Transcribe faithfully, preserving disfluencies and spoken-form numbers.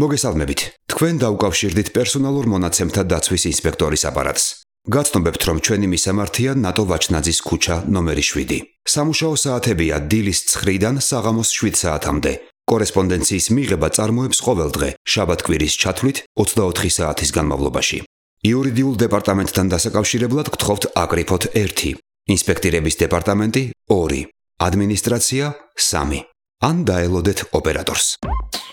მოგესალმებით. თქვენ დაუკავშირდით პერსონალურ მონაცემთა დაცვის ინსპექტორის აპარატს. გაცნობებთ, რომ ჩვენი მისამართია ნატო ვაჩნაძის ქუჩა ნომერი შვიდი. სამუშაო საათებია დილის ცხრიდან საღამოს შვიდ საათამდე. კორესპონდენციის მიღება წარმოებს ყოველდღე, შაბათ-კვირის ჩათვლით ოცდაოთხი საათის განმავლობაში. იურიდიულ დეპარტამენტთან დასაკავშირებლად გთხოვთ აკრიფოთ ერთი, ინსპექტირების დეპარტამენტი ორი, ადმინისტრაცია სამი. ან დაელოდეთ ოპერატორს.